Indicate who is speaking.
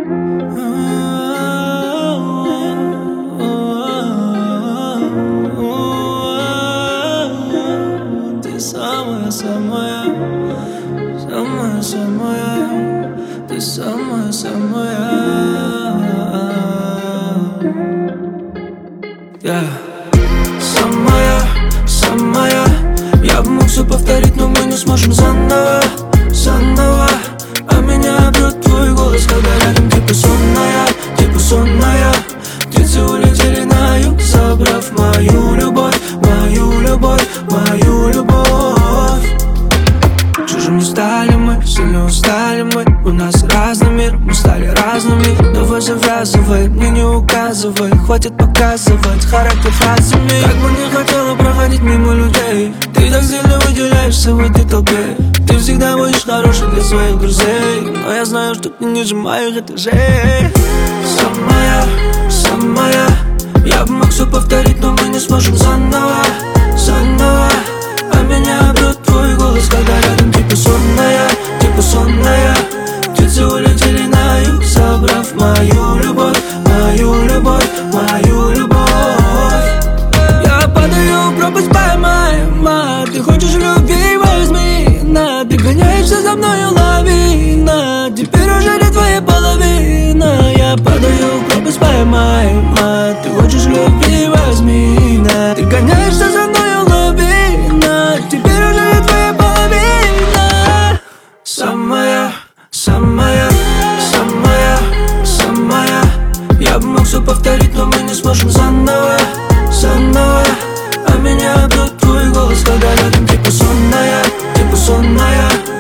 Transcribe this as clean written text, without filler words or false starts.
Speaker 1: Ты самая-самая, самая-самая, ты самая-самая. Самая, самая. Я бы мог все повторить, но мы не сможем заново, заново. А меня бьет твой голос, когда рядом типа сонная, типа сонная. Птицы улетели на юг, забрав мою любовь, мою любовь, мою любовь. Чужим не стали мы, сильно устали мы. У нас разный мир, мы стали разными. Давай завязывай, мне не указывай. Хватит показывать характер фразами. Как бы не хотела проходить мимо людей, ты так сильно выделяешься в этой толпе. Ты всегда будешь хороший для своих друзей, но я знаю, что ты ниже моих этажей. Самая, самая. Я бы мог все повторить, но мы не сможем заново, заново. А меня бьет твой голос, когда рядом типа сонная, типа сонная. Птицы улетели на юг, забрав мою любовь, мою любовь, мою любовь. Я падаю в пропасть, поймай, ма. Ты хочешь любви, возьми, на. Ты гоняешься за мною, лавина. Теперь уже не твоя половина. Я падаю в пропасть, поймай, ма. Ты хочешь любви, возьми, на. Ты гоняешься за мною, лавина. Теперь уже не твоя половина. Самая, самая, самая, самая. Я бы мог все повторить, но мы не сможем заново, заново. А меня бьет твой голос, когда рядом типа сонная, типа сонная.